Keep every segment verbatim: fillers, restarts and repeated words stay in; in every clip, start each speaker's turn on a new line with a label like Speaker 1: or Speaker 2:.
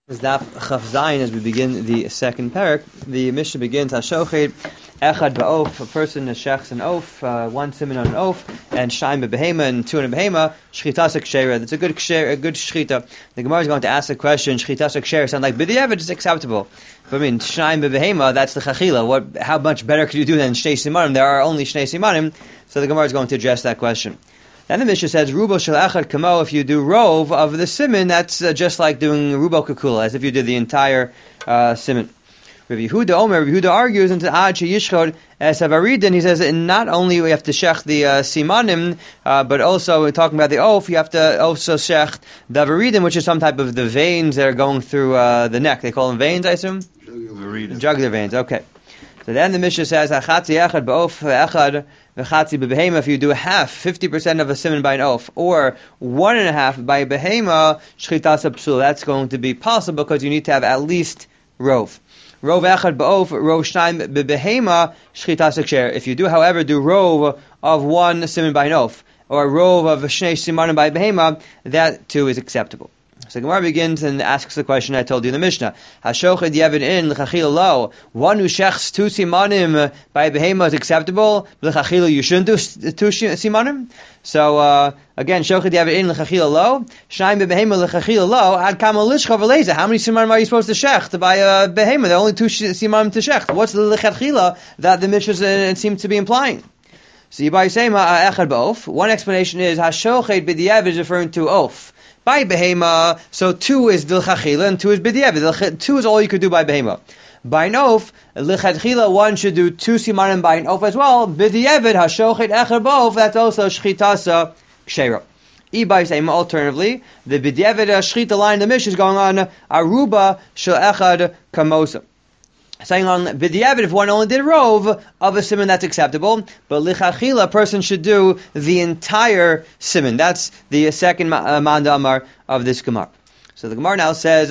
Speaker 1: Is Daf Chaf Zayin as we begin the second parak. The Mishnah begins Hashochet Echad Ba'of, a person shechs an oaf, uh, one simon on an oaf, and Shaim Behema and two on a behema. Shchitas Kshera. That's a good kshera, a good shchita. The Gemara is going to ask the question: Shchitas Kshera sound like b'diavad is acceptable, but I mean Shaim Behema, that's the chachila. What? How much better could you do than Shnei Simanim? There are only Shnei Simanim, so the Gemara is going to address that question. Then the Mishnah says, Rubo shel echad kamo, if you do rov of the simon, that's uh, just like doing rubo kakula, as if you did the entire uh, simon. Rabbi Yehuda Omer, Rabbi Yehuda argues into ad sheyishchod as havaridin. He says, and not only we have to shech the uh, simanim, uh, but also we're talking about the oaf, you have to also shech the havaridin, which is some type of the veins that are going through uh, the neck. They call them veins, I assume? Jugular. Jugular veins, okay. So then the Mishnah says, Achatzi echad ba'of echad v'chatzi b'behema. If you do half, fifty percent of a simon by an oaf, or one and a half by a behema, shchitas psul. That's going to be possible because you need to have at least rov. Rov echad ba'of, rov shnaim b'behema, shchitas ksher. If you do, however, do rov of one simon by an oaf, or rov of shnei simanim by a behema, that too is acceptable. So Gemara begins and asks the question I told you in the Mishnah. Hashochet yevin in l'chachil lo. One who shechs two simanim by a behema is acceptable. L'chachil you shouldn't do two simanim. So uh, again, shochet yevin in l'chachil lo. Shnaim b'behema l'chachil lo. Ad kama lishcha v'leza. How many simanim are you supposed to shecht by a behema? There are only two simanim to shecht. What's the l'chachila that the Mishnah seems to be implying? So Yibai Sema echad ba'of. One explanation is hashochet b'diavad is referring to oaf. By behema, so two is d'lchachila and two is b'diavad. Two is all you could do by behema. By an oaf, l'chachila one should do two simanim by an oaf as well. B'diavad hashochet echad ba'of, that's also shchitasa kshera. By same alternatively, the b'diavad shchita line in the Mishnah is going on aruba shel echad kamosa. Saying on b'diavad, if one only did rov of a simon, that's acceptable. But lichachila, a person should do the entire simon. That's the second uh, mandamar of this Gemara. So the Gemara now says,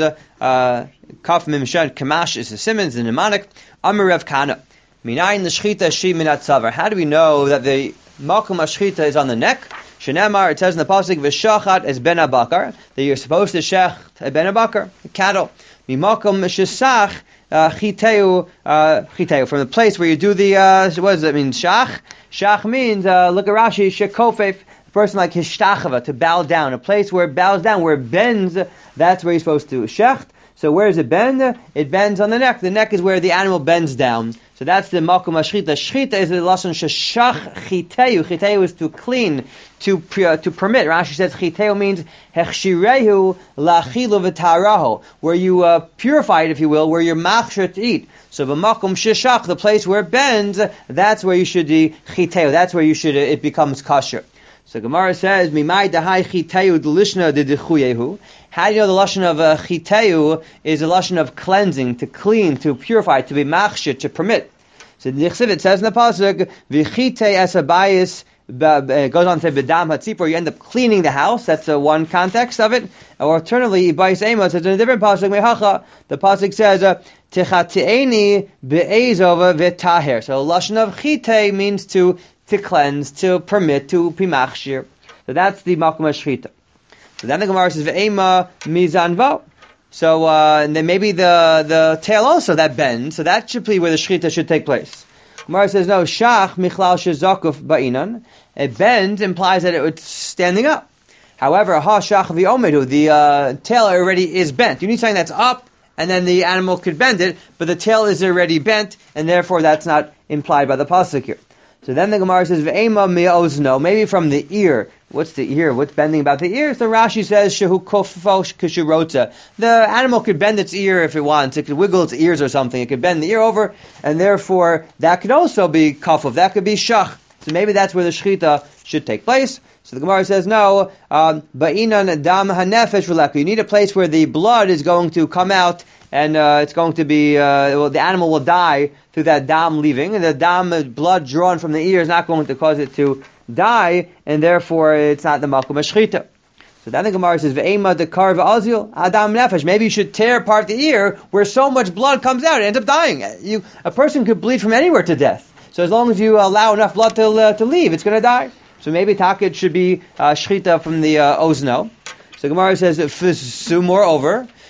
Speaker 1: kaf mimshan kamash is the simon, the mnemonic. Amar Rav Kana, minayin l'shchita shi minat tzavar. How do we know that the makom hashchita is on the neck? Shenemar, it says in the pasuk, v'shachat es ben abakar, that you're supposed to shech a ben abakar, a cattle. Mimakom shesach. Uh, chiteu, uh, chiteu, from the place where you do the, uh, what does that mean? Shach? Shach means, uh, look at Rashi, shekofef, a person like hishtachava, to bow down. A place where it bows down, where it bends, that's where you're supposed to shecht. So where does it bend? It bends on the neck. The neck is where the animal bends down. So that's the makom hashchita. Shchita is the lashon sheshach chiteu. Chiteu is to clean, to uh, to permit. Rashi says chiteu means hechshirehu lachilu v'tarahu, where you uh, purify it, if you will, where you're machshir to eat. So b'makom sheshach, the place where it bends, that's where you should be chiteu. That's where you should uh, it becomes kosher. So Gemara says, "Mimai dahai chiteu d'lishna d'dichuyehu." How do you know the lashon of uh, chiteu is a lashon of cleansing, to clean, to purify, to be machshir, to permit? So the Chsivit says in the pasuk, "V'chitei es habayis." It goes on to say b'dam hatzipor. You end up cleaning the house. That's uh, one context of it. Or alternatively, Ibais Amos says in a different pasuk, mehacha. The pasuk says, "Tichateini be'ezov v'taher." So lashon of chitei means to to cleanse, to permit, to pimachshir. So that's the makom hashchita. So then the Gemara says, "Ve'ema mizanvo." So uh, and then maybe the the tail also that bends. So that should be where the shchita should take place. Gemara says, "No, shach michlal shezakuf ba'inan." A bend implies that it was standing up. However, ha shach v'omedu, the uh, tail already is bent. You need something that's up, and then the animal could bend it, but the tail is already bent, and therefore that's not implied by the pasuk here. So then the Gemara says, "Ve'ema mi'ozno," maybe from the ear. What's the ear? What's bending about the ear? So Rashi says, "Shehu kofo kishirota." The animal could bend its ear if it wants. It could wiggle its ears or something. It could bend the ear over, and therefore that could also be kofov. That could be shach. So maybe that's where the shchita should take place. So the Gemara says, no, ba'inan um, dam hanefesh v'leku. You need a place where the blood is going to come out, and uh, it's going to be, uh, well, the animal will die through that dam leaving, and the dam, uh, blood drawn from the ear, is not going to cause it to die, and therefore it's not the makom hashchita. So then the Gemara says, ve'ema dekar v'azil adam nefesh. Maybe you should tear apart the ear where so much blood comes out, it ends up dying. You, a person could bleed from anywhere to death. So as long as you allow enough blood to uh, to leave, it's going to die. So maybe takit should be uh, shchita from the uh, ozno. So Gemara says, moreover,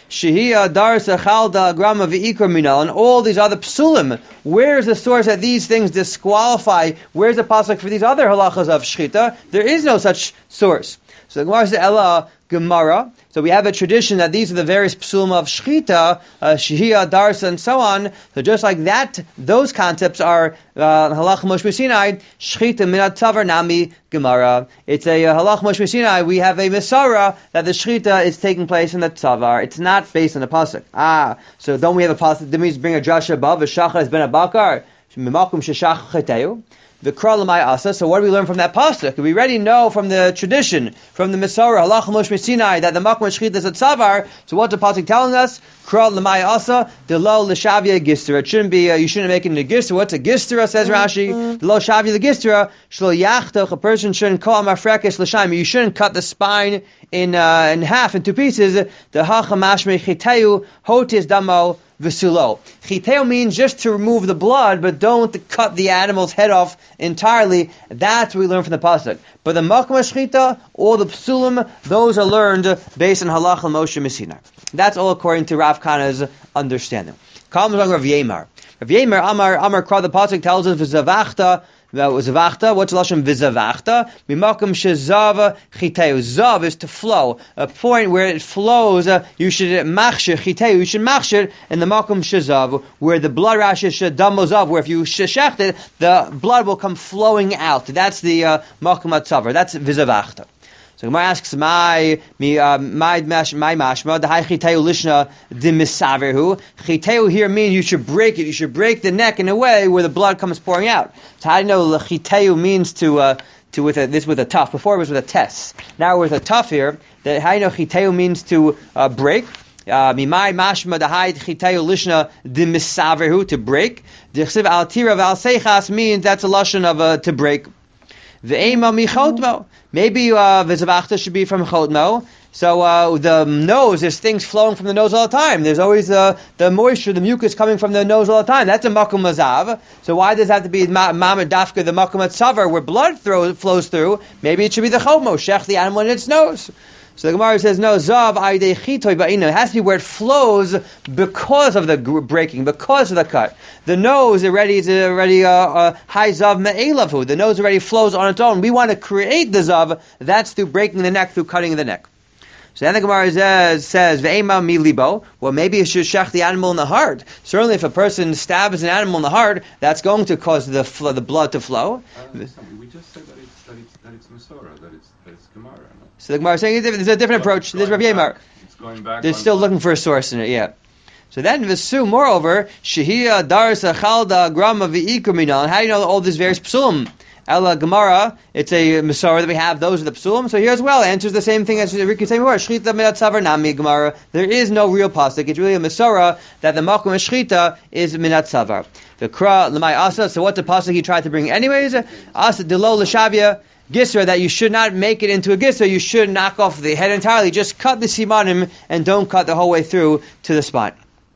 Speaker 1: Shehia darsa chalda grama v'ikra minal, and all these other psulim. Where's the source that these things disqualify? Where's the pasuk for these other halachas of shchita? There is no such source. So the Gemara says, Ella Gemara. So we have a tradition that these are the various psulim of shchita, uh, shehia, darsa, and so on. So just like that, those concepts are uh, halach Moshe Sinai, shchita minat tavar nami Gemara. It's a uh, halach Moshe Sinai. We have a misara that the shchita is taking place in the tavar. It's not based on the pasuk. Ah, so don't we have a pasuk that means bring a drasha above? A shachar has been a bakar. Mimakum sheshach cheteu. The kralamai asa. So what do we learn from that pasuk? We already know from the tradition, from the Misora, halach Moshe Sinai, that the makom shchita is a tzavar. So what's the pasuk telling us? Kralamai asa, the lo l'shavia gistra. It shouldn't be. Uh, you shouldn't make it into gistra. What's a gistra? Says Rashi. The lo shavia the gistra. Shlo yachtach. A person shouldn't call mafrekes l'shaim. You shouldn't cut the spine in uh, in half, in two pieces. The hachamashme chiteu hotis damo. V'sulo. Chiteo means just to remove the blood, but don't cut the animal's head off entirely. That's what we learn from the pasuk. But the makom shchita, all the psulim, those are learned based on halacha Moshe Sinai. That's all according to Rav Kana's understanding. Comes along Rav Yemar. Rav Yemar Amar Amar Kra, the pasuk tells us v'zavachta. Zavachta, what's lashon v'zavachta? Mimakom shezav chiteu. Zav is to flow. A point where it flows, uh, you should machshir chiteu. You should machshir in the makom shezav, where the blood rash should damozav. Where if you sheshecht it, the blood will come flowing out. That's the uh, makom atzavar. That's v'zavachta. So Gemara asks, "My my uh, my my mashma the high chiteu lishna dimisaverhu." Chiteu here means you should break it. You should break the neck in a way where the blood comes pouring out. So how do you know chiteu means to uh, to with a, this with a tough? Before it was with a tes. Now with a tough here. That how do you know chiteu means to uh, break? Mimai mashma the high chiteu lishna dimisaverhu, to break. The chsiv al tira val seichas means that's a lashon of uh, to break. Ve'ema michotmo. Maybe uh, v'zavachta should be from chotmo. So uh, the nose, there's things flowing from the nose all the time. There's always uh, the moisture, the mucus coming from the nose all the time. That's a makom mazav. So why does it have to be mamad dafka, the makom atzavar, where blood throw, flows through? Maybe it should be the chotmo, shech the animal in its nose. So the Gemara says, no, zav aydei chitoy ba'ina. It has to be where it flows because of the breaking, because of the cut. The nose already is already uh, uh, high zav me'elavu. The nose already flows on its own. We want to create the zav. That's through breaking the neck, through cutting the neck. So then the Gemara says, says ve'ema mi libo. Well, maybe it should shech the animal in the heart. Certainly, if a person stabs an animal in the heart, that's going to cause the fl- the blood to flow.
Speaker 2: Uh, we just said that it's that it's that it's Masorah, that it's that it's Gemara. No?
Speaker 1: So the Gemara is saying there's a different approach. There's Rav Yemar.
Speaker 2: It's going back.
Speaker 1: They're still looking for a source in it, yeah. So then Vesu, moreover, Shehia, Darsa, Chalda, Grama, V'ikumina. How do you know all these various psulim? Ella Gemara, it's a Masorah that we have, those are the psulim. So here as well, it answers the same thing as Ricky saying before. Shchita minat tzavar nami Gemara. There is no real pasuk. It's really a Masorah that the makom shchita is minat tzavar. The kra l'may asa. So what's the pasuk he tried to bring anyways? Asa delo l'shavia. Gisra, that you should not make it into a gisra, you should knock off the head entirely, just cut the simanim and don't cut the whole way through to the spine.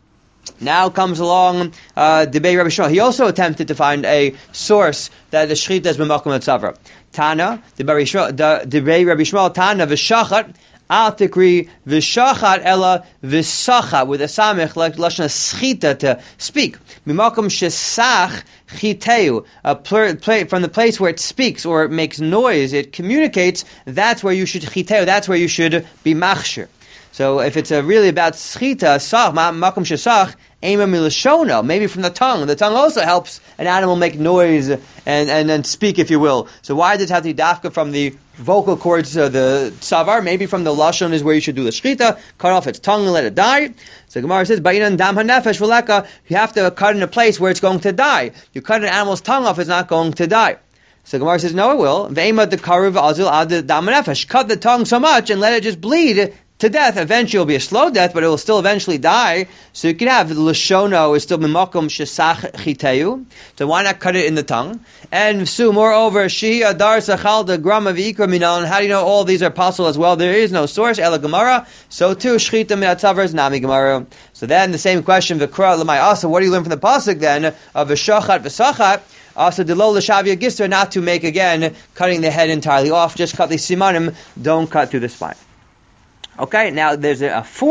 Speaker 1: Now comes along uh, Debei Rabbi Shmuel. He also attempted to find a source that the shchita is b'makom atzavra. Tana, Debei Rabbi Shmuel, Tana v'shachat, al tikri v'shachat ella v'sachat, with a samech, like lashon schita, to speak. B'makom shesach chiteu, a pl- pl- from the place where it speaks or it makes noise, it communicates, that's where you should chiteu, that's where you should be machshir. So if it's uh, really about schita, sach, makom shesach, ema milashono, maybe from the tongue. The tongue also helps an animal make noise and, and, and speak, if you will. So why does it have to be dafka from the vocal cords, uh, the tzavar? Maybe from the lashon is where you should do the schita, cut off its tongue and let it die. So Gemara says, ba'inan dam hanefesh v'leka, you have to cut in a place where it's going to die. You cut an animal's tongue off, it's not going to die. So Gemara says, no, it will. Ve'ema dekaruv azil ad dam hanefesh. Cut the tongue so much and let it just bleed to death. Eventually it will be a slow death, but it will still eventually die. So you can have Lashono is still Mimakom Shesach Chiteu. So why not cut it in the tongue? And so moreover, Shi Adar Sachalda Grama V'ikra Minon. How do you know all these are possible as well? There is no source, Ela Gemara. So too, Shchita Minatzavar is Nami Gemara. So then the same question, V'kra L'may Asa, what do you learn from the pasuk then of V'shachat V'sachat? Also, Delo L'shavia Gisra, not to make again cutting the head entirely off, just cut the simanim, don't cut through the spine. Okay, now there's a fourth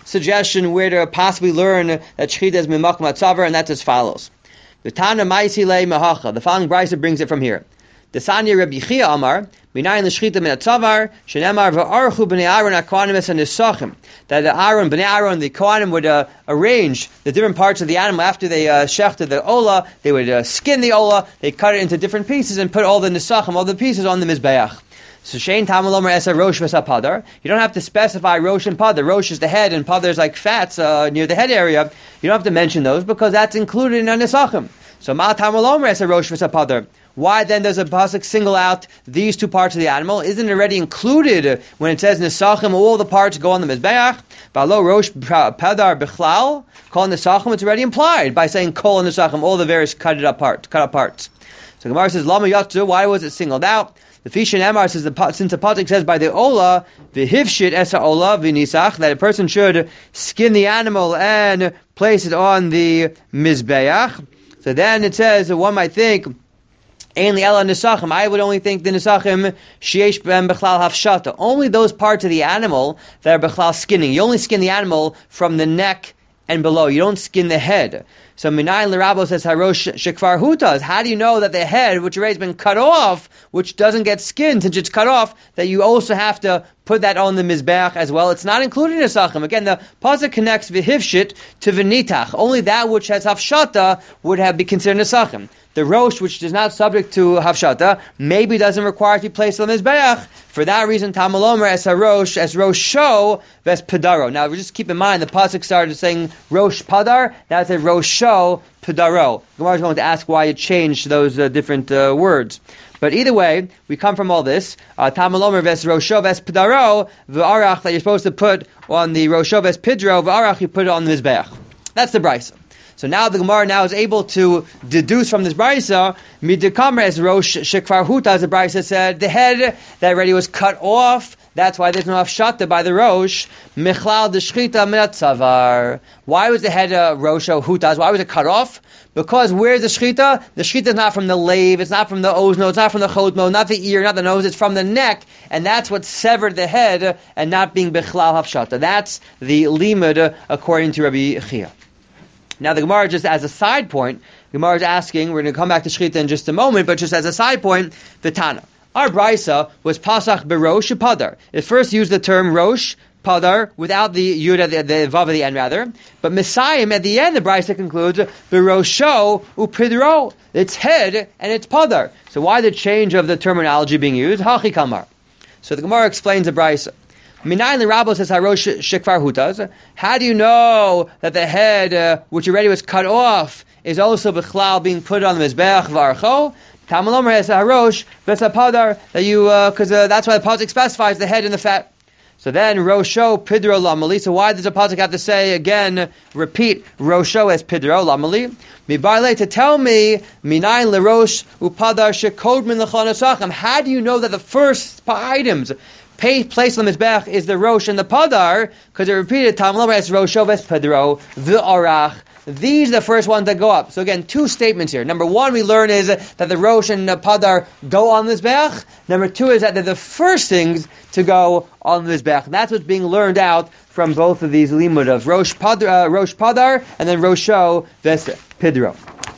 Speaker 1: suggestion where to possibly learn that shechita is mimakom hatzavar, and that's as follows. The Tana Maisi Le Mahacha. The following brisa brings it from here. The Sanya Rabbi Chia Amar, Minayin l'shchita min hatzavar, shenemar v'archu b'nei Aaron ha'kohanim es ha'nisachim. That the Aaron, b'nei Aaron, the Kohanim would uh, arrange the different parts of the animal after they uh, shechted the ola. They would uh, skin the ola, they cut it into different pieces and put all the nisachim, all the pieces on the mizbeach. So shein tamalomer esa rosh v'sa padar. You don't have to specify rosh and padar. Rosh is the head and padar is like fats uh, near the head area. You don't have to mention those because that's included in a nisachim. So ma tamalomer esa rosh v'sa padar. Why then does a pasuk single out these two parts of the animal? Isn't it already included when it says nisachim, all the parts go on the mizbeach? Balo rosh padar bichlal, kol nisachim, it's already implied by saying kol nisachim, all the various cut it up parts, cut up parts. So Gemara says, lama yatzu, why was it singled out? The Fishin Emar says, the, since the pasuk says by the ola, v'hivshit esa ola v'nisach, that a person should skin the animal and place it on the mizbeach. So then it says that one might think, Ainli ela nisachim. I would only think the nisachim sheyesh b'hem bechlal hafshata. Only those parts of the animal that are bechlal skinning. You only skin the animal from the neck and below. You don't skin the head. So Minayin l'Rabbo says harosh shekvar hutas. How do you know that the head, which already has been cut off, which doesn't get skinned since it's cut off, that you also have to put that on the mizbeach as well? It's not included in nisachim. Again, the pasuk connects v'hivshit to v'nitach. Only that which has hafshata would have be considered nisachim. The rosh, which is not subject to hafshata, maybe doesn't require to be placed on the mizbeach. For that reason, tamalomer as a rosh, as rosho, ves padaro. Now, just keep in mind, the pasuk started saying rosh padar, that's a rosho padaro. Gemara is going to ask why it changed those uh, different uh, words. But either way, we come from all this. Tamalomer ves rosho ves padaro, v'arach, that you're supposed to put on the rosho ves pidro, v'arach, you put it on the mizbeach. That's the brisa. So now the Gemara now is able to deduce from this brisa, midikamer as rosh shekvar huta, as the brisa said, the head that already was cut off. That's why there's no hafshata by the rosh. Michlal d'shchita min hatzavar. Why was the head uh, rosh hutas? Why was it cut off? Because where's the shchita? The shchita is not from the lave, it's not from the ozno, it's not from the chodmo, not the ear, not the nose, it's from the neck, and that's what severed the head and not being bichlal hafshata. That's the limud uh, according to Rabbi Chia. Now the Gemara, just as a side point, the Gemara is asking, we're going to come back to Shechita in just a moment, but just as a side point, the Tana. Our brisa was Pasach berosh padar. It first used the term rosh, padar, without the yud, the, the vav at the end rather. But Messiah, at the end, the brisa concludes, berosho upidro. It's head and it's padar. So why the change of the terminology being used? Hachi kamar. So the Gemara explains the brisa. Minayin l'Rabbo says harosh shekvar hutas. How do you know that the head, uh, which already was cut off, is also b'chlal being put on the mizbeach v'archo? Tamalomer has harosh v'sapadar, that you, because uh, uh, that's why the pasuk specifies the head and the fat. So then rosho pidro lamali. So why does the pasuk have to say again, repeat rosho as pidro lamali? Mibarle, to tell me minayin l'rosh upadar shekod min l'chonasachim. How do you know that the first items placed on the mizbeach is the rosh and the padar, because it repeated tamalomer as rosho ves padro v'arach. These are the first ones that go up. So again, two statements here. Number one, we learn is that the rosh and the padar go on the mizbeach. Number two is that they're the first things to go on the mizbeach. That's what's being learned out from both of these limud of rosh padar, uh, rosh padar and then rosho ves pidro.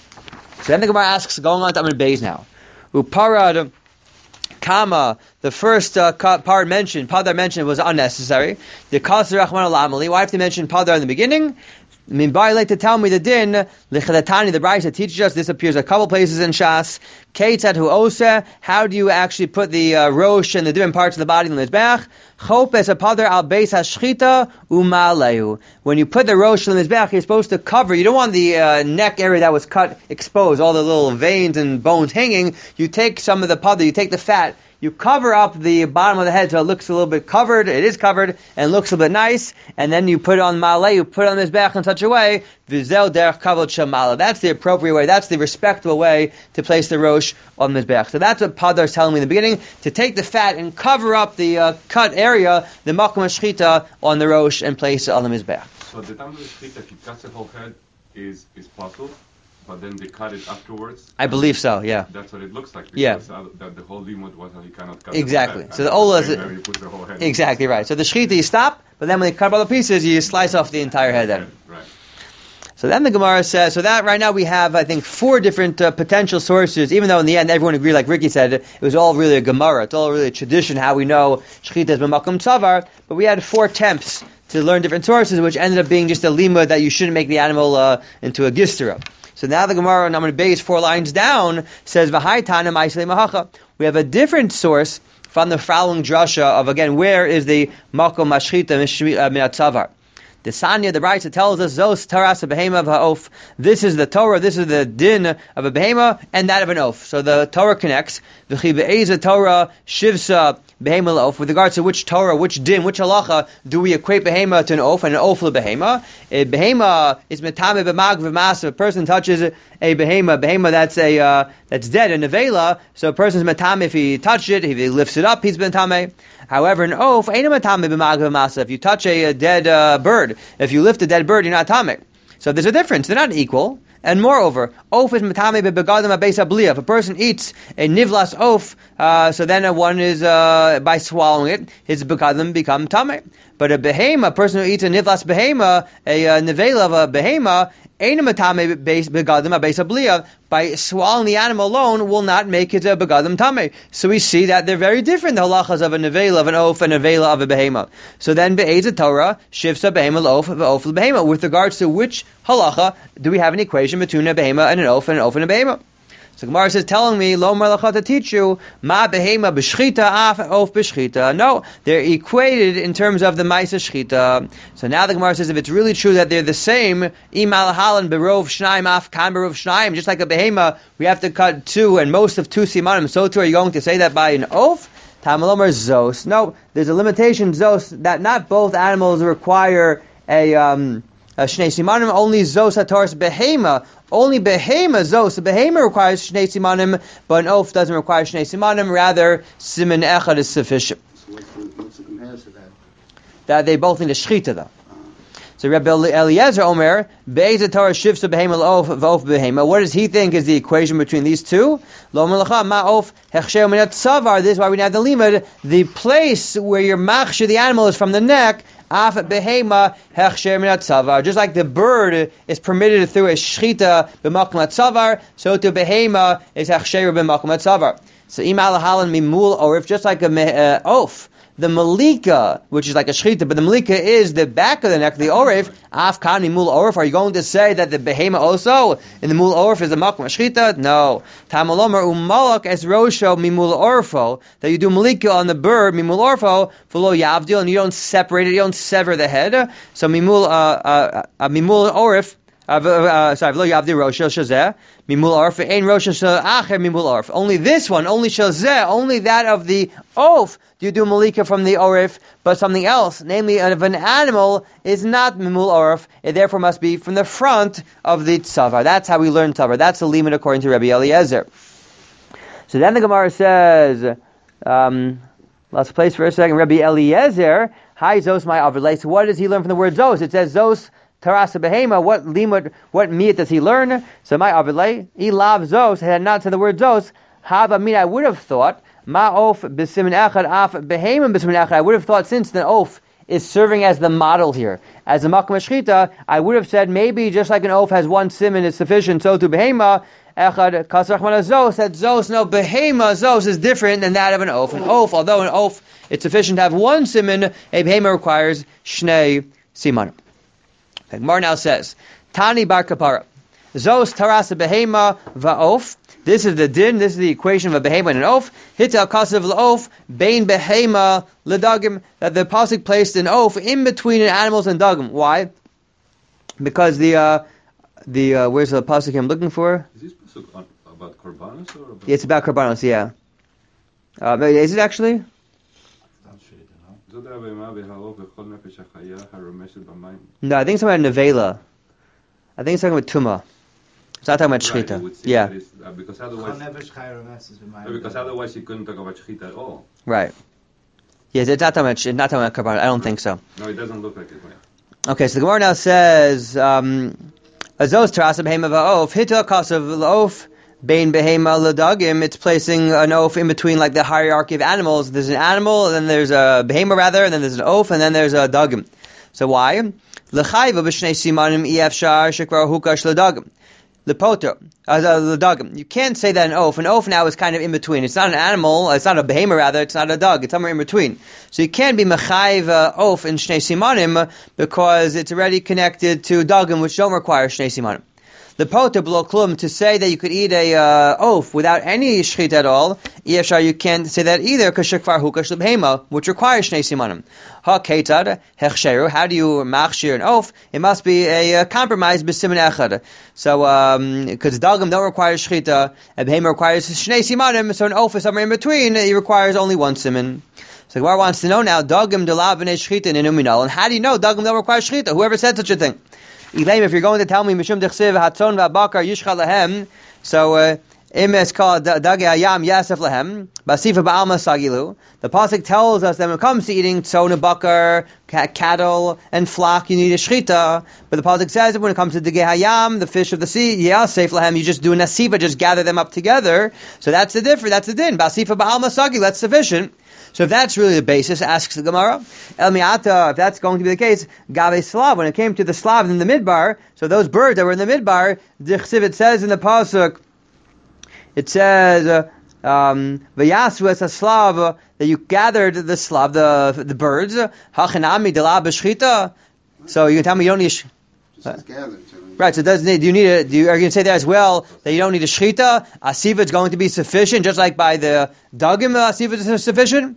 Speaker 1: So then the Gemara asks, going on to Amud Beis now. Uparad Kama, the first uh, part mentioned, Padar mentioned, was unnecessary. The Kasir Rachman al-Amali. Why have to mention Padar in the beginning? I mean, by like to tell me the din, L'chedatani, the Brisa teaches us, this appears a couple places in Shas. Keitzad hu osa, how do you actually put the uh, rosh and the different parts of the body in the mizbeach? Chop es a padar al beis hashchita umaleu. When you put the rosh in the mizbeach, you're supposed to cover. You don't want the uh, neck area that was cut exposed, all the little veins and bones hanging. You take some of the padar, you take the fat, you cover up the bottom of the head so it looks a little bit covered, it is covered, and looks a bit nice, and then you put it on maleh, you put it on this mizbeach in such a way, vizel derech kavod shamala. That's the appropriate way, that's the respectable way to place the rosh on the mizbeach. So that's what Padar is telling me in the beginning, to take the fat and cover up the uh, cut area, the makom shchita, on the rosh and place it on the mizbeach.
Speaker 2: So the time of the shchita, if it cuts the whole head, is, is possible? But then they cut it afterwards?
Speaker 1: I believe so, yeah.
Speaker 2: That's what it looks like.
Speaker 1: Yeah.
Speaker 2: That the whole limud was that he cannot cut
Speaker 1: exactly.
Speaker 2: the
Speaker 1: so the ola is...
Speaker 2: the whole head.
Speaker 1: Exactly right. So the shechita, you stop, but then when you cut up all the pieces, you slice off the entire head then.
Speaker 2: Right.
Speaker 1: So then the Gemara says, so that right now we have, I think, four different uh, potential sources, even though in the end everyone agreed, like Ricky said, it was all really a Gemara, it's all really a tradition, how we know Shechita is b'makom tzavar, but we had four attempts to learn different sources, which ended up being just a lima that you shouldn't make the animal uh, into a gistera. So now the Gemara, and I'm going to base four lines down, says, V'hai tana ma'isei mahacha. We have a different source from the following drasha of, again, where is the makom mashchita min tzavar. The Sanya, the Brisa tells us, Zos taras a behema of ha'of. This is the Torah, this is the din of a behema, and that of an oaf. So the Torah connects. V'chi be'eza Torah shivsa behema la'of. With regards to which Torah, which din, which halacha do we equate behema to an oaf, and an oaf to behema? A behema is metame b'mag v'mas. If a person touches a behema, behema that's a uh, that's dead, a nevela. So a person's metame if he touched it, if he lifts it up, he's metame. However, an oaf ain't a matame b'mag v'masa. If you touch a, a dead uh, bird, if you lift a dead bird, you're not tameh. So there's a difference. They're not equal. And moreover, oaf is matame b'begadim abeis abliya. If a person eats a nivlas oaf, uh, so then one is uh, by swallowing it, his begadim become tameh. But a behema, a person who eats a nivlas behema, a uh, nevela of a behema, ain't a matame begadim abeis abliya. By swallowing the animal alone will not make it a begadim tameh. So we see that they're very different, the halachas of a nevela of an oaf and a nevela of a behema. So then be'ez Torah shivsa behema l'oaf v'oaf l'behema. With regards to which halacha do we have an equation between a behema and an oaf and an oaf and a behema? So Gemara says, telling me, lo malacha to teach you, ma behema b'shchita af oaf b'shchita. No, they're equated in terms of the ma'isa shchita. So now the Gemara says, if it's really true that they're the same, im alahalan berov shnaim af kan berov shnaim, just like a behema, we have to cut two and most of two simanim. So too, are you going to say that by an oaf? Tamalomar zos. No, there's a limitation zos that not both animals require a um, a shnei simanim. Only zos hataras behema. Only behema zos. A behema requires shnei simanim, but an oaf doesn't require shnei simanim. Rather, siman echad is sufficient.
Speaker 3: So what's the, what's the comparison to that?
Speaker 1: That they both need a shchita though. So Rabbi Eliezer Omer, Be'ez Torah shivsa behema l'of v'of behema. What does he think is the equation between these two? Lo melacha ma'of hechsher minat tzavar. This is why we have the limud. The place where your machshir, the animal, is from the neck. Af behema hechsher minat tzavar. Just like the bird is permitted through a shchita b'makom tzavar, so to behema is hechsher b'makom tzavar. So im alahalan mimul orif, just like a uh, oaf. The malika, which is like a shchita, but the malika is the back of the neck, the orif. Af kan mimul orif. Are you going to say that the behema also in the mul orif is the makom shchita? No. Tamalomer umalak es rosho mimul orfo, that you do malika on the bird mimul orfo v'lo yavdil, and you don't separate it, you don't sever the head. So mimul uh, uh, uh, mimul orif. Uh, uh, sorry, v'lo yavdil rosho shazeh mimul orf ein rosho acher mimul orf. Only this one, only shazeh, only that of the oaf. You do malika from the orif, but something else, namely of an animal, is not mimul orif. It therefore must be from the front of the tzavar. That's how we learn tzavar. That's the limit according to Rabbi Eliezer. So then the Gemara says, um, let's place for a second. Rabbi Eliezer, hi zos my avrei. So what does he learn from the word zos? It says zos tarasa behema. What limud, what miyat does he learn? So my avrei, he lav zos. Had not said the word zos. Hava min, I would have thought. Ma'of b'simin echad af behemim b'simin echad. I would have thought, since the oaf is serving as the model here, as a makom shchita, I would have said maybe just like an oaf has one simin is sufficient, so to behema echad kasach mana zos. That zos, no, behema zos is different than that of an oaf. An oaf, although an oaf it's sufficient to have one simin, a behema requires shnei siman. The Gemara now says, Tani bar kapara zos tarasa behema va'of. This is the din, this is the equation of a behema and an oaf. Hitel kasav l'oaf, bein behema l'dagim, that the pasuk placed an oaf in between animals and dagim. Why? Because the, uh, the, uh, where's the pasuk I'm looking for?
Speaker 2: Is this pasuk on, about korbanos or about...
Speaker 1: It's about korbanos, yeah. Uh, is it actually? No, I think it's about nevela. I think it's talking about tumah. It's not talking about shchita.
Speaker 2: Right,
Speaker 1: yeah.
Speaker 2: Is, uh, because otherwise, no, because otherwise you couldn't talk about shchita at all.
Speaker 1: Right. Yes, it's not talking about, it's not talking about korban. I don't think so.
Speaker 2: No, it doesn't look like it. Right?
Speaker 1: Okay, so the Gemara now says, um, Azos terasa behema va'of, hita kasav l'of, Bein behema ledagim, it's placing an oaf in between like the hierarchy of animals. There's an animal, and then there's a behema rather, and then there's an oaf, and then there's a dagim. So why? L'chayva b'shnei simanim efshar shekvar hukash ledagim. Lepoto, uh, ledagim. You can't say that an oaf. An oaf now is kind of in between. It's not an animal. It's not a behema rather. It's not a dog. It's somewhere in between. So you can't be mechayiv uh, oaf in shnei simanim because it's already connected to dagim, which don't require shnei simanim. The poter blo klum, to say that you could eat a uh, oaf without any shchit at all, yeshar, you can't say that either, because shekvar hukash lebhema, which requires shnei simanim. Ha ketad hechsheru, how do you machshir an oaf? It must be a uh, compromise b'siman echad. So, because um, dagim don't require shchita, and behema requires shnei simanim, so an oaf is somewhere in between, it requires only one siman. So Gemara wants to know now, dagim delav b'nei shchita in inuminal, and how do you know dagim don't require shchita? Whoever said such a thing? If you're going to tell me Mishum Dechsiv Hatzon V'Abakar Yishcha Lahem, so Im is called Dagi Hayam Yasef Lahem Basifa Ba'alma Sagilu. The pasuk tells us that when it comes to eating tzon bakar, cattle and flock, you need a shchita. But the pasuk says that when it comes to Dagi Hayam, the fish of the sea, Yasef Lahem, you just do a nasiva, just gather them up together. So that's the difference. That's the din. Basifa Ba'alma Sagilu. That's sufficient. So if that's really the basis, asks the Gemara, El Mi'ata, if that's going to be the case, Gave Slav, when it came to the Slavs in the Midbar, so those birds that were in the Midbar, Dichsiv, it says in the Pasuk, it says, uh, um, Vayasu es a Slav, uh, that you gathered the Slav, the the birds, Hachanami de la b'shchita. So you can tell me you don't need sh-
Speaker 3: Just gathered. So
Speaker 1: Right, so it doesn't need, do you need a, do you, are you going to say there as well that you don't need a shchita? Asiva is going to be sufficient, just like by the dagim, asiva is sufficient?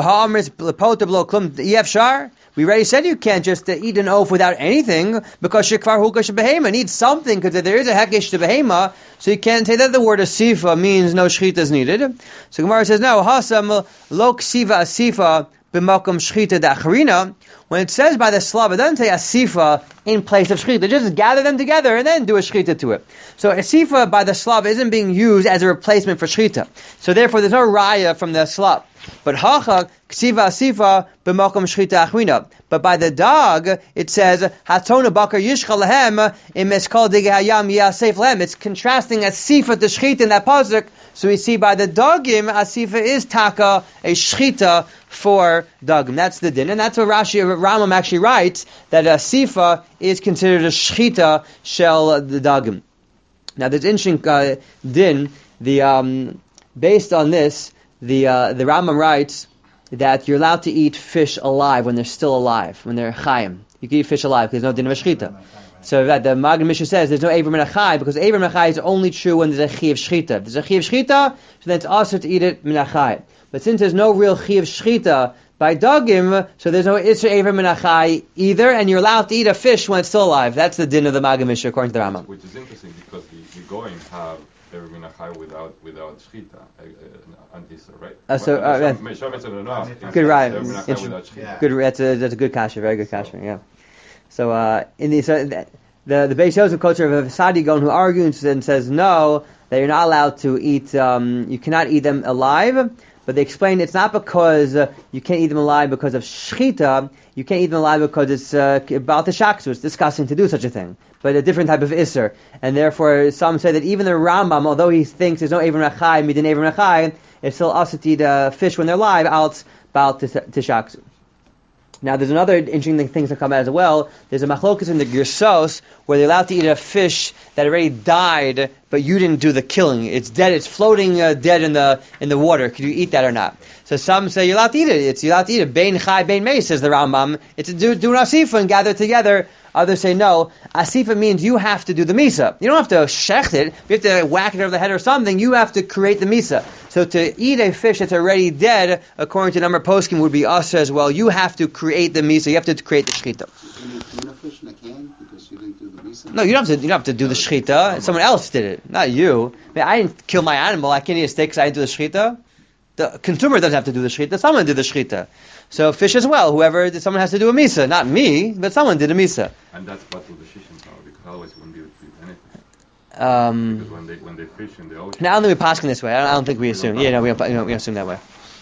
Speaker 1: We already said you can't just uh, eat an oaf without anything, because shekvar hukash behema needs something, because there is a hekesh to behema, so you can't say that the word asifa means no shchita is needed. So Gemara says, no, hasam lo ksiva asifa b'makom shchita da'acharina. When it says by the slav, it doesn't say asifa in place of shchita. Just gather them together and then do a shchita to it. So asifa by the slav isn't being used as a replacement for shchita. So therefore there's no raya from the slav. But hacha ksiva asifa b'makom shchita achrina. But by the dog, it says hatona bakar yishcha lehem im eskal digi hayam yasef lehem. It's contrasting asifa to shchita in that pasuk. So we see by the dogim, asifa is taka, a shchita for dagim. That's the din, and that's what Rashi Rambam actually writes, that asifa is considered a shchita shel the dagim. Now there's interesting uh, din. The um, based on this, the uh, the Rambam writes that you're allowed to eat fish alive when they're still alive, when they're chayim. You can eat fish alive because there's no din of shchita. So that the Magen Mishnah says there's no Eiver Min HaChai, because Eiver Min HaChai is only true when there's a Chi of Shchita. If there's a Chi of Shchita, so then it's also to eat it Min HaChai. But since there's no real Chi of Shchita by Dagim, so there's no Isra Eiver Min HaChai either, and you're allowed to eat a fish when it's still alive. That's the din of the Magen Mishnah according to the Rambam.
Speaker 2: Which is interesting because the, the Goyim have Eiver Min HaChai without without Shchita, uh, and Isra, right?
Speaker 1: Uh, so, uh,
Speaker 2: well,
Speaker 1: uh,
Speaker 2: Shabbos
Speaker 1: good, right.
Speaker 2: Eiver Min HaChai without Shchita.
Speaker 1: Good, that's a, that's a good kasha, very good kasha, yeah. So, uh, in the, so the, the, the Beis Yosef culture of Sadi Gon who argues and says no, that you're not allowed to eat, um, you cannot eat them alive, but they explain it's not because uh, you can't eat them alive because of shchita, you can't eat them alive because it's uh, about the shaksu, it's disgusting to do such a thing, but a different type of isser, and therefore some say that even the Rambam, although he thinks there's no Eiver Nachai, midin Eiver Nachai, it's still also to eat uh, fish when they're live, out, about to, to shaksu. Now, there's another interesting thing that come out as well. There's a machlokas in the Gersos where they're allowed to eat a fish that already died, but you didn't do the killing. It's dead. It's floating uh, dead in the in the water. Could you eat that or not? So some say you're allowed to eat it. It's you're allowed to eat it. Bein chai, bein mei, says the Rambam. It's do do an asifa and gather together. Others say no. Asifa means you have to do the misa. You don't have to shecht it. You have to whack it over the head or something. You have to create the misa. So to eat a fish that's already dead, according to number poskim, would be us as well. You have to create the misa. You have to create the shchita.
Speaker 3: Can you tuna fish in a can because you didn't do the misa?
Speaker 1: No, you don't have to. You don't have to do the shchita. Someone else did it, not you. I mean, I didn't kill my animal. I can't eat a steak because I didn't do the shchita. The consumer doesn't have to do the shchita. Someone did the shchita. So fish as well. Whoever, someone has to do a misa. Not me, but someone did a misa.
Speaker 2: And that's part of the shishim power, because otherwise you wouldn't be able to eat anything.
Speaker 1: Um,
Speaker 2: because when they when they fish in the ocean.
Speaker 1: now I don't think we pass in this way. I don't, I don't think we assume. Yeah, no, we don't, we don't, we don't assume that way.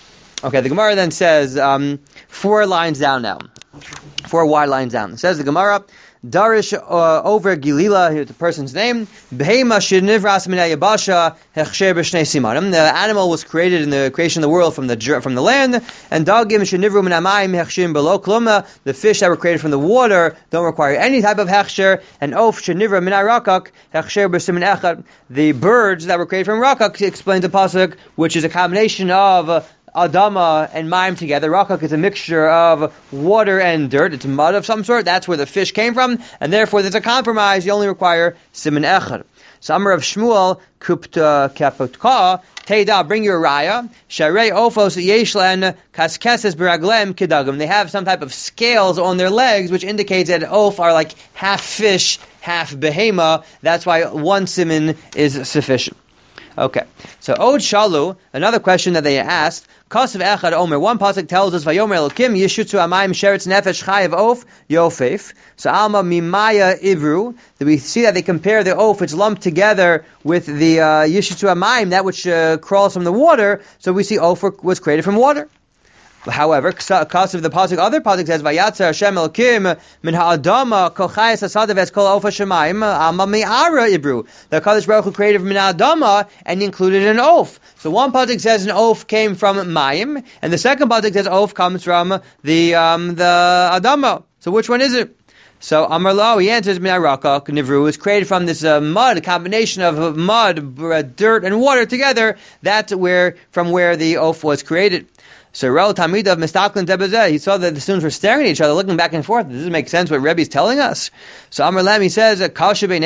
Speaker 1: Okay, the Gemara then says, um, four lines down now. Four wide lines down. It says the Gemara, Darish uh, over Gilila, here's the person's name. Behema shenivras min hayabasha hechsher b'shnei simanim. The animal was created in the creation of the world from the from the land, and dagim shenivru min hamayim hechsherim below kluma. The fish that were created from the water don't require any type of hechsher. And of shenivra min harakak hechsher b'simin echad. The birds that were created from rakak explains the pasuk, which is a combination of uh, Adama and Mayim together. Rakak is a mixture of water and dirt. It's mud of some sort. That's where the fish came from, and therefore there's a compromise. You only require siman echad. So Amar of Shmuel, kupta kaputka, teida, bring your raya. Sharei ofos yeshlan kaskeses beraglem kidagim. They have some type of scales on their legs, which indicates that oaf are like half fish, half behema. That's why one siman is sufficient. Okay, so Od Shalu, another question that they asked, Kasav Echad Omer, one pasuk tells us, Vayomer Elokim, Yeshutzu Amayim Sheretz Nefesh Chayav Of, Yofef. So Alma Mimaya Ivru, that we see that they compare the Of, it's lumped together with the uh, Yeshutzu Amayim, that which uh, crawls from the water, so we see Of was created from water. However, because of the pasuk, other pasuk says, "Vayatzer Hashem Elokim min ha'adama kol chayes hasadav es kol ofa shemayim alma mi'ara ibru." The Kadosh Baruch Hu created min ha'adama and included an oaf. So one pasuk says an oaf came from mayim, and the second pasuk says oaf comes from the um, the adama. So which one is it? So Amar Lo, he answers, min harakak nivru, is created from this uh, mud, a combination of mud, uh, dirt, and water together. That's where from where the oaf was created. So Rel Tamidav Mistaklin Debezeh, he saw that the students were staring at each other, looking back and forth. Does this make sense what Rebbe is telling us? So Amar Lem, he says, it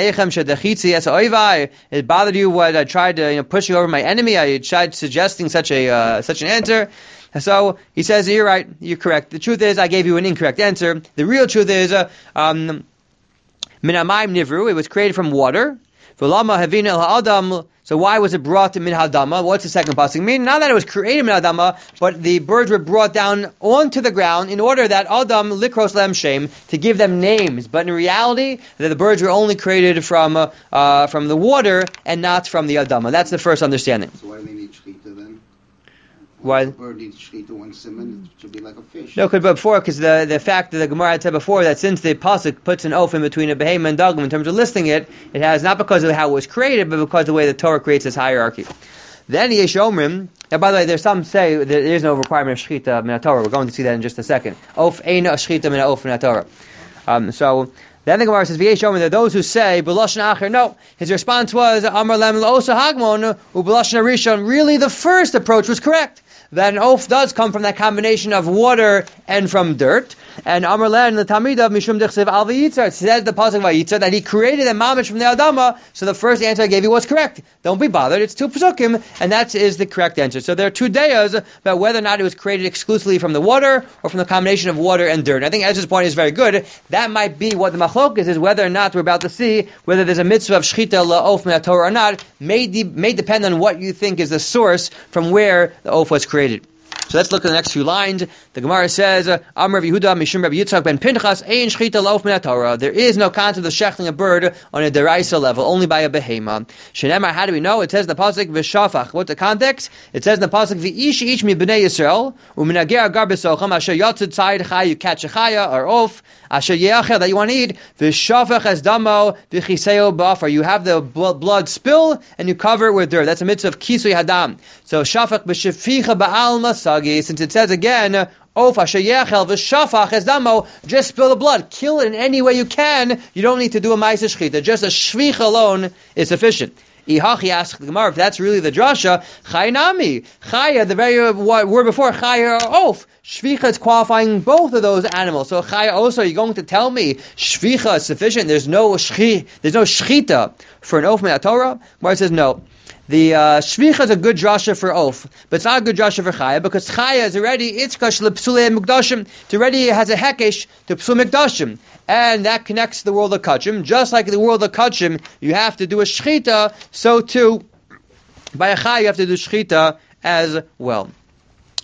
Speaker 1: bothered you what I tried to you know, push you over my enemy? I tried suggesting such a uh, such an answer. So he says, you're right, you're correct. The truth is, I gave you an incorrect answer. The real truth is, uh, um, Min Hamayim Nivru, it was created from water. V'lama havina el ha'adam. So why was it brought to min hadama? What's the second pasuk mean? Not that it was created min hadama, but the birds were brought down onto the ground in order that adam likros lem shem, to give them names. But in reality, that the birds were only created from uh, uh, from the water and not from the adama. That's the first understanding.
Speaker 3: So why do they need shchita then?
Speaker 1: Why?
Speaker 3: The bird needs shchita one simon, it should be like a fish.
Speaker 1: No, but before, because the, the fact that the Gemara had said before that since the pasuk puts an oaf in between a behema and dagim in terms of listing it, it has not because of how it was created, but because of the way the Torah creates this hierarchy. Then Yesh Omrim. Now, by the way, there's some say that there is no requirement of shchita min Torah. We're going to see that in just a second. Oaf ain't a shchita min oaf min Torah. Um, so. Then the Gemara says, "V'yesh Omer." There are those who say, "B'lashon acher." No, his response was, "Amar lem l'osa hagmon u'b'lashon harishon." Really, the first approach was correct. That an oaf does come from that combination of water and from dirt. And Amar len l'tamidav mishum dichsev al v'yitzar. It says the pasuk v'yitzar that he created a mamish from the adama. So the first answer I gave you was correct. Don't be bothered. It's two pasukim, and that is the correct answer. So there are two dayas about whether or not it was created exclusively from the water or from the combination of water and dirt. And I think Ezra's point is very good. That might be what the machlokes is, whether or not we're about to see whether there's a mitzvah of shchita la'of min Torah or not. May, de- may depend on what you think is the source from where the oaf was created. So let's look at the next few lines. The Gemara says, Amar Yehuda Mishum Rabbi Yitzchak ben Pinchas Ein Shchita La'of Min Torah. There is no concept of shechting a bird on a deraisa level, only by a behema. Shenemar, how do we know? It says in the pasuk v'shafach. What's the context? It says in the pasuk v'ish ish mi b'nei Yisrael u'minager agar b'socham asher yotzid tzayid chay, you catch a chaya or off asher yeachel that you want to eat v'shafach es damo v'chiseo b'afar. You have the blood spill and you cover it with dirt. That's a mitzvah of kisui hadam. So shafach b'sheficha ba'alma sagi. Since it says again, Of asher yechel v'shafach es damo, just spill the blood, kill it in any way you can. You don't need to do a ma'aseh shchita. Just a shvich alone is sufficient. Ihachi asked the Gemara, if that's really the drasha, chaynami, chaya, the very word before chaya or of, shvicha is qualifying both of those animals. So chaya also, you're going to tell me shvicha is sufficient? There's no shchi, there's no shchita for an of min Torah? Gemara says no. The uh, shvicha is a good drasha for oaf, but it's not a good drasha for chaya because chaya is already itzkash lepsulei mukdashim. It already has a hekesh to psul mukdashim, and that connects to the world of kachim. Just like in the world of kachim, you have to do a shchita. So too, by a chaya you have to do shchita as well.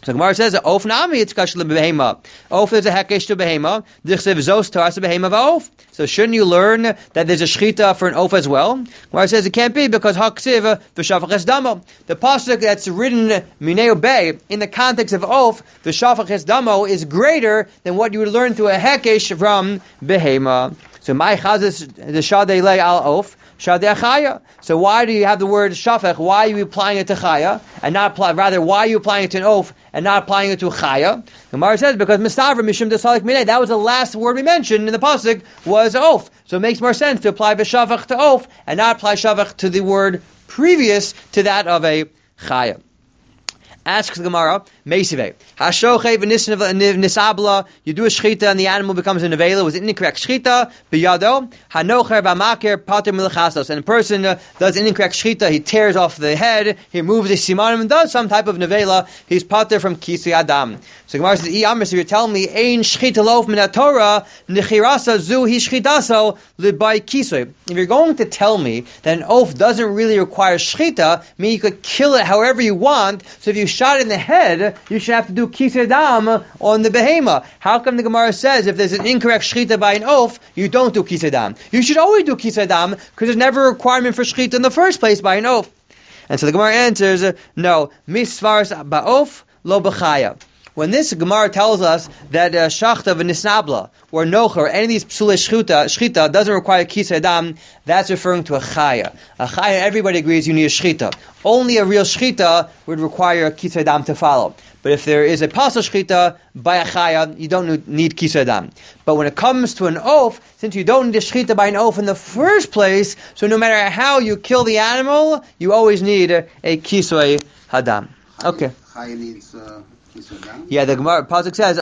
Speaker 1: So Gemara says, "Of nami it's kashel behema. Of is a hekesh to behema. Dichsev zos taras behema va'of." So shouldn't you learn that there's a shechita for an oaf as well? Gemara says it can't be because haksiv v'shafach damo. The pasuk that's written mineu bay in the context of oaf, the shafach damo is greater than what you would learn through a hekesh from behema. So my chazis the shadei lei al oaf. Shadei chaya. So why do you have the word shafech? Why are you applying it to chaya and not apply, rather why are you applying it to an oaf and not applying it to chaya? Gemara says because mistavra mishum desalik minei. That was the last word we mentioned in the pasuk was oaf. So it makes more sense to apply v'shafech to oaf and not apply shafech to the word previous to that of a chaya. Asks the Gemara, Meisive, Hashoche v'nisabla, you do a shchita and the animal becomes a nevela. Was it incorrect shchita? B'yado, hanocher v'amaker pater milchasos. And a person uh, does an incorrect shchita, he tears off the head, he removes the simanim and does some type of nevela, he's pater from kisui adam. So Gemara says, Iyamr, so you're telling me, ein shchita lof min ha-Torah, nechirasa zu hi shchitaso l'bai kisui. If you're going to tell me that an oaf doesn't really require shchita, meaning you could kill it however you want, so if you shot in the head, you should have to do kisui dam on the behema. How come the Gemara says if there's an incorrect shchita by an oaf, you don't do kisui dam? You should always do kisui dam because there's never a requirement for shchita in the first place by an oaf. And so the Gemara answers, uh, no, misvaras ba'of lo b'chaya. When this Gemara tells us that uh, shachta v'nisnabla or nocha or any of these psulei shchita, shchita doesn't require kisei dam, that's referring to a chaya. A chaya, everybody agrees you need a shchita. Only a real shchita would require a kisei dam to follow. But if there is a pasal shchita by a chaya, you don't need kisei dam. But when it comes to an oaf, since you don't need a shchita by an oaf in the first place, so no matter how you kill the animal, you always need a, a kisei hadam. Okay.
Speaker 3: Chaya needs uh, kisui dam?
Speaker 1: Yeah, the Gemara pasuk says